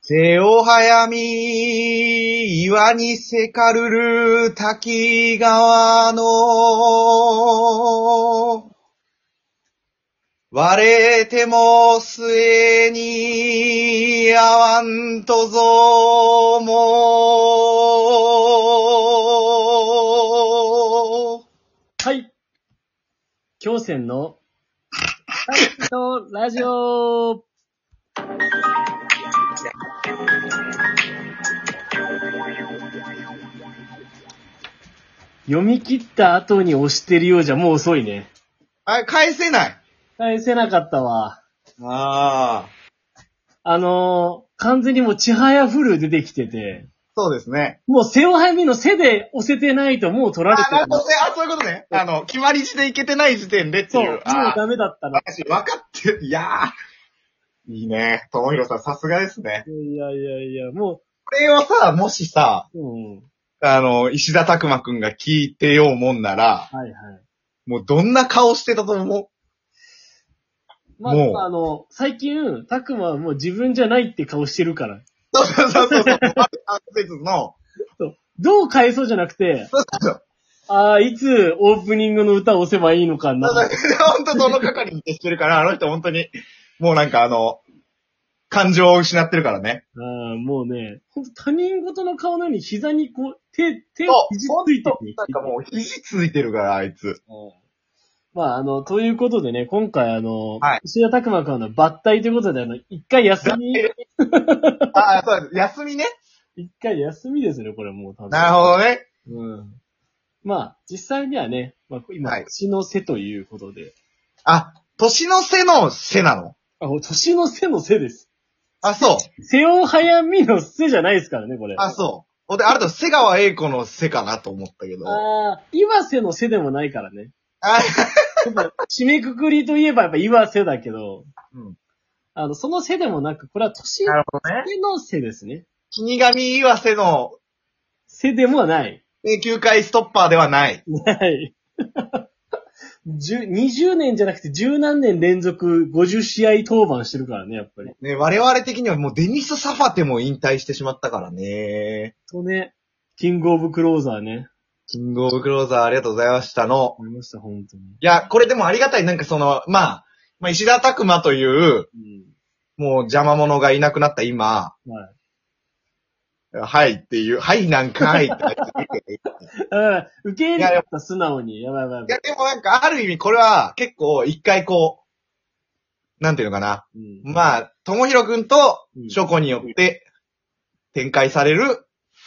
瀬を早み、岩にせかるる滝川の、割れても末に合わんとぞも。 はい。京戦のさっきのラジオ。読み切った後に押してるようじゃもう遅いね。 あれ、返せない。 返せなかったわ。 ああ。 完全にもうちはやフル出てきてて、 そうですね。 もう背をはみの背で押せてないともう取られてる。 そういうことね。決まり字でいけてない時点でってそう、 いう。 もうダメだったな。 私、分かってる。いやー。いいね。ともひろさん、さすがですね。 いや、もこれをさ、もしさ、 う、うん。 石田拓馬くんが聞いてようもんなら、 はいはい。 もうどんな顔してたと思う？ まあ、 も最近、たくまはもう自分じゃないって顔してるから。 そう。説の、 どう返そうじゃなくて、いつオープニングの歌を押せばいいのかな。 本当その係に徹してるから、あの人本当に、もうなんか感情を失ってるからね。 もうね、ほんと他人事の顔なのに膝にこう、手、肘ついてる。 なんかもう肘ついてるから、あいつ。 まあ、ということでね、今回はい。 石田拓馬君の抜体ということで、一回休み。 そうです。休みね。 一回休みですね、これもう多分。 なるほどね。 うん。まあ、実際にはね、まあ、今、 はい年の瀬ということで。 年の瀬の瀬なの？ 年の瀬の瀬です。 そう。 瀬を早みの瀬じゃないですからね、これ。 そう。で、あれと瀬川栄子の瀬かなと思ったけど。 岩瀬の瀬でもないからね。 あやっぱ締めくくりといえばやっぱ岩瀬だけど、 うん。 その瀬でもなく、これは年なるほどね。 の瀬ですね。 死神岩瀬の瀬でもない。 球界ストッパーではない。 ない。20年じゃなくて十何年連続50試合登板してるからね、やっぱり。 ね、我々的にはもうデニス・サファテも引退してしまったからね。 ね。キングオブクローザーね。 キングオブクローザーありがとうございましたの。 ありました、本当に。 いや、これでもありがたい。なんかまあ、石田拓馬という、もう邪魔者がいなくなった今、 はい。 はいっていう、はいなんかいって言って受け入れた素直に。やばい。 いや、でもなんか、ある意味これは結構一回なんていうのかな。まあ、ともひろくんと、ショコによって展開される、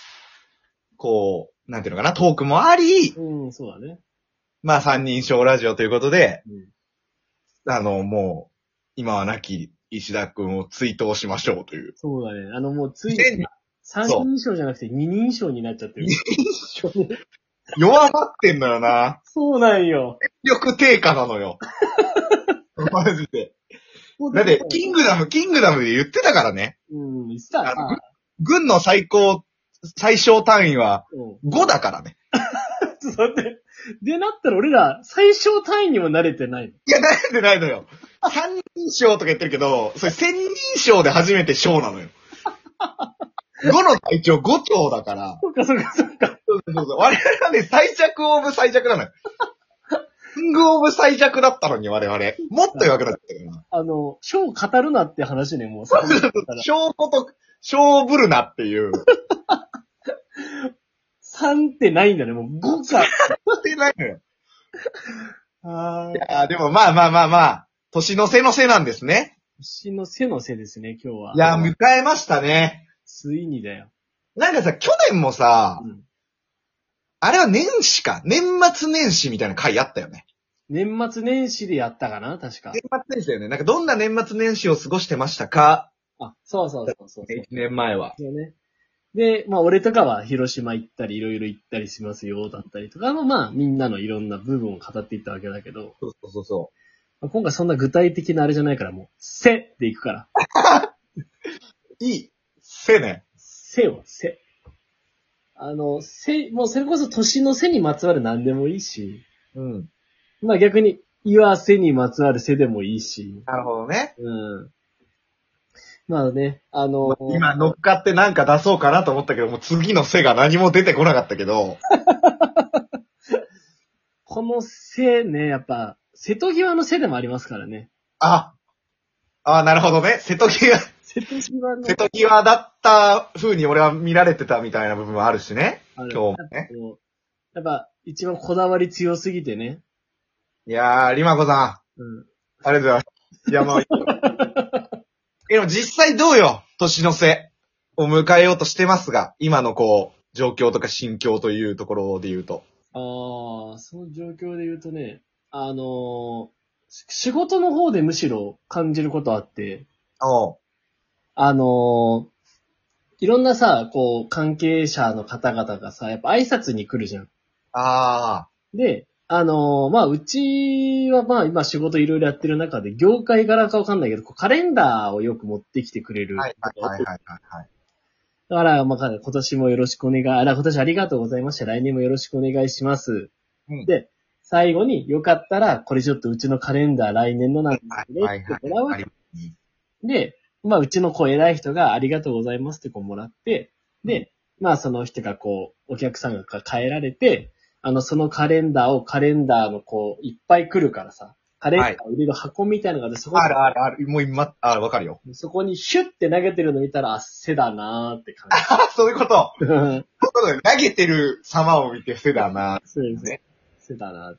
なんていうのかな、トークもあり、 そうだね。 まあ、三人称ラジオということで、もう、今は亡き石田くんを追悼しましょうという。 そうだね。もうついに、三人称じゃなくて二人称になっちゃってる。 弱まってんのよな。 そうなんよ。 力低下なのよ。マジで。だって、キングダムで言ってたからね。 言ってたな。 軍の最小単位は5だからね。 ちょっと待って。で、なったら俺ら最小単位にも慣れてないの。 いや、慣れてないのよ。三人称とか言ってるけど、それ千人称で初めて称なのよ。5の隊長5丁だから。 そっか。そう。 我々はね、最弱オブ最弱なのよ。キングオブ最弱だったのに我々。もっと弱くなってるな。 章を語るなって話ね、もう。 章こと勝ぶるなっていう。 3ってないんだね、もう5か。 ってないのよ。いや、でもまあ、年の瀬の瀬なんですね。 年の瀬の瀬ですね、今日は。 いや、迎えましたね。 ついにだよ。 なんかさ、去年もさ、あれは年始か。年末年始みたいな回あったよね。 年末年始でやったかな確か。 年末年始だよね。なんかどんな年末年始を過ごしてましたか？ そう。 1年前は。 そうね。で、まあ俺とかは広島行ったりいろいろ行ったりしますよ、だったりとか、まあみんなのいろんな部分を語っていったわけだけど。 そう。 今回そんな具体的なあれじゃないからもう、せで行くから。 いい。せね。 せ。もうそれこそ年の瀬にまつわる何でもいいし。まあ逆に、岩瀬にまつわる瀬でもいいし。 なるほどね。 まあね、 今乗っかってなんか出そうかなと思ったけど、もう次の背が何も出てこなかったけど。 この背ね、やっぱ、瀬戸際の背でもありますからね。 あ、なるほどね。瀬戸際だった風に俺は見られてたみたいな部分はあるしね。今日もね。 やっぱ、一番こだわり強すぎてね。 いやー、リマコさん。ありがとうございます。いや、もう、でも実際どうよ、年の瀬を迎えようとしてますが、今の状況とか心境というところで言うと。 その状況で言うとね、仕事の方でむしろ感じることあって、いろんなさ、関係者の方々がさ、やっぱ挨拶に来るじゃん。で、うちは今仕事いろいろやってる中で、業界柄かわかんないけど、カレンダーをよく持ってきてくれる。はい。だから、今年もよろしくお願い、今年ありがとうございました。来年もよろしくお願いします。で、最後によかったら、これちょっとうちのカレンダー来年のなんですね。ってもらうわけ。で、うちの偉い人がありがとうございますってもらって、で、その人がお客さんが変えられて、そのカレンダーのいっぱい来るからさ、カレンダーを入れる箱みたいなのがあって、そこに。 ある。もう今、わかるよ。 そこにシュッて投げてるの見たら、背だなーって感じ。そういうこと。そういうことで、投げてる様を見て背だなー、 そうですね。背だなーって。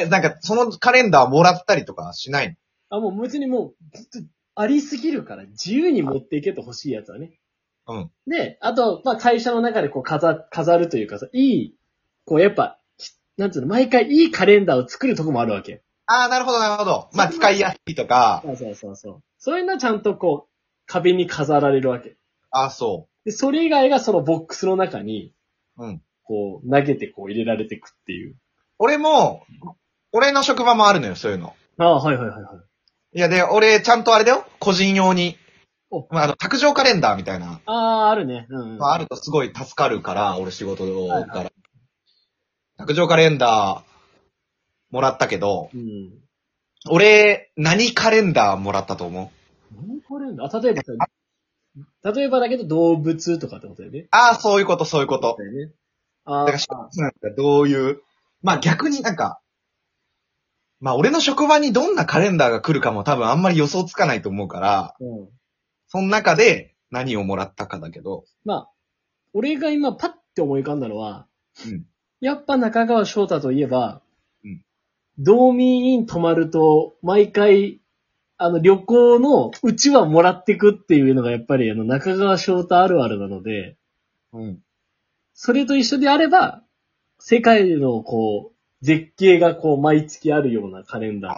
なんか、そのカレンダーもらったりとかしないの？ もう別にもう、ありすぎるから、自由に持っていけと欲しいやつはね。で、あと、会社の中で飾るというかさ、やっぱ、なんつうの、毎回いいカレンダーを作るとこもあるわけ。 なるほど。使いやすいとか。 そう。そういうのはちゃんと壁に飾られるわけ。 そう。 で、それ以外がそのボックスの中に、投げて入れられていくっていう。 俺の職場もあるのよ、そういうの。 はい。 いや、で、俺、ちゃんとあれだよ、個人用に。卓上カレンダーみたいな。 あるね。 あるとすごい助かるから、俺仕事から。卓上カレンダー、もらったけど、俺、何カレンダーもらったと思う？ 何カレンダー？例えばだけど動物とかってことだよね。 そういうこと。だよね。だから、どういう、逆になんか、俺の職場にどんなカレンダーが来るかも多分あんまり予想つかないと思うから、その中で何をもらったかだけど。 俺が今パッて思い浮かんだのは、やっぱ中川翔太といえば、道民院泊まると、毎回、旅行のうちわもらってくっていうのがやっぱり中川翔太あるあるなので、それと一緒であれば、世界の絶景が毎月あるようなカレンダー。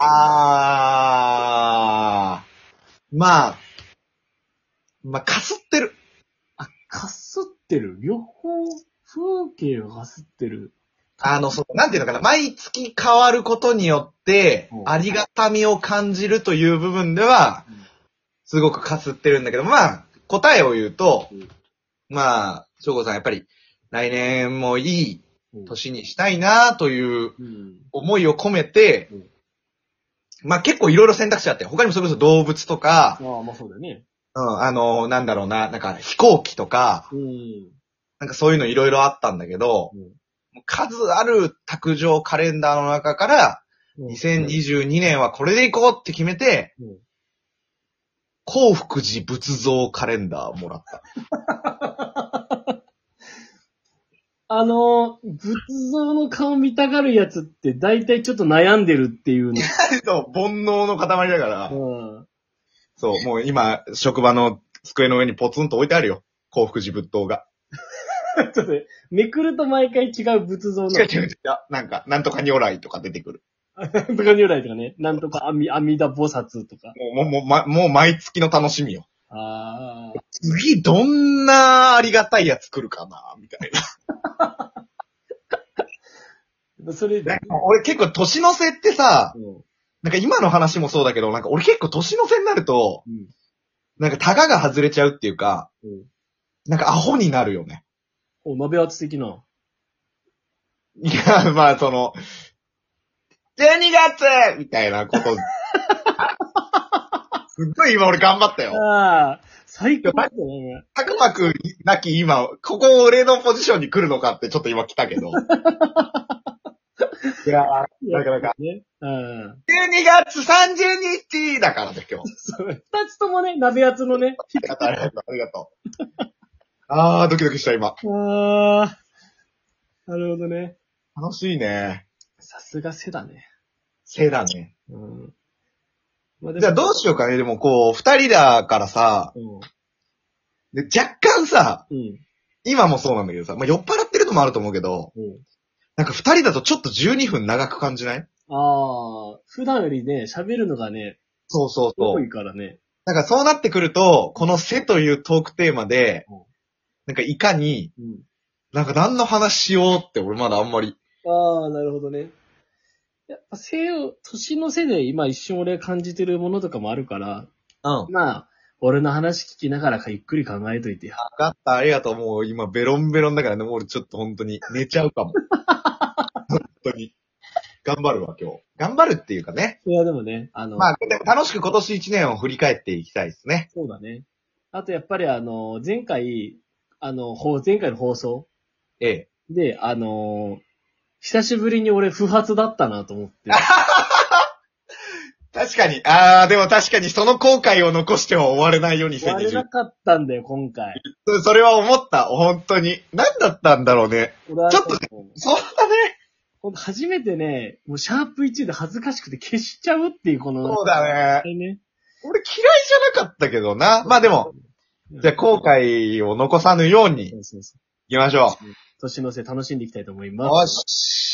かすってる。 かすってる？旅行風景がかすってる。 なんていうのかな、毎月変わることによって、ありがたみを感じるという部分では、すごくかすってるんだけど、答えを言うと、翔吾さんやっぱり、来年もいい年にしたいなという思いを込めて、結構いろいろ選択肢あって、他にもそれこそ動物とか、 そうだね。 なんだろうな、なんか飛行機とか、なんかそういうのいろいろあったんだけど、数ある卓上カレンダーの中から、2022年はこれでいこうって決めて、興福寺仏像カレンダーをもらった。 仏像の顔見たがるやつって大体ちょっと悩んでるっていうの。 そう、煩悩の塊だから。そう、もう今、職場の机の上にポツンと置いてあるよ。興福寺仏像が。 ちょっとめくると毎回違う仏像の。 違う。なんか、なんとか如来とか出てくる。 なんとか如来とかね。なんとか阿弥陀菩薩とか。 もう毎月の楽しみよ。 ああ。 次どんなありがたいやつ来るかなみたいな。 それ俺結構年の瀬ってさ、なんか今の話もそうだけど、なんか俺結構年の瀬になると、なんかタガが外れちゃうっていうか、なんかアホになるよね。 鍋厚的な。 いや、まあその、12月みたいなこと、すっごい今俺頑張ったよ。 ああ、最高だったね。 たくまくんなき今、ここ俺のポジションに来るのかってちょっと今来たけど。いやなかなか。 ね。うん。 12月30日だからね、今日。 そう。二つともね、鍋やつのね。 ありがとう、ありがとう、ありがとう。ドキドキした今。 ああ、なるほどね。 楽しいね。 さすが背だね。 背だね。 うん。まあ、 じゃあどうしようかね。でもこう、二人だからさ、 うん。 で若干さ、 うん。 今もそうなんだけどさ、まあ、酔っ払ってるのもあると思うけど、 うん。 なんか二人だとちょっと12分長く感じない？ ああ、普段よりね、喋るのがね、 そうそうそ多う。 いからね。 なんかそうなってくると、この背というトークテーマでうん、 なんかいかに、 うん。 なんか何の話しようって俺まだあんまり。 ああ、なるほどね。やっぱ年の瀬で今一瞬俺感じてるものとかもあるから、 うん。 まあ、俺の話聞きながらゆっくり考えといてよ。 わかった、ありがとう。もう今ベロンベロンだからね、もう俺ちょっと本当に寝ちゃうかも。本当に。頑張るわ、今日。頑張るっていうかね。 いや、でもね、 まあ、でも楽しく今年1年を振り返っていきたいですね。 そうだね。あとやっぱり前回の放送ええ。 で、久しぶりに俺不発だったなと思って。 確かに。でも確かにその後悔を残しては終われないように終われなかったんだよ、今回。 それは思った、本当に。何だったんだろうね。ちょっと、そうだね。 初めてね、もうシャープ1で恥ずかしくて消しちゃうっていうこの。 そうだね。 俺嫌いじゃなかったけどな。まあでも、じゃあ後悔を残さぬように、行きましょう。 年の瀬楽しんでいきたいと思います。 よし。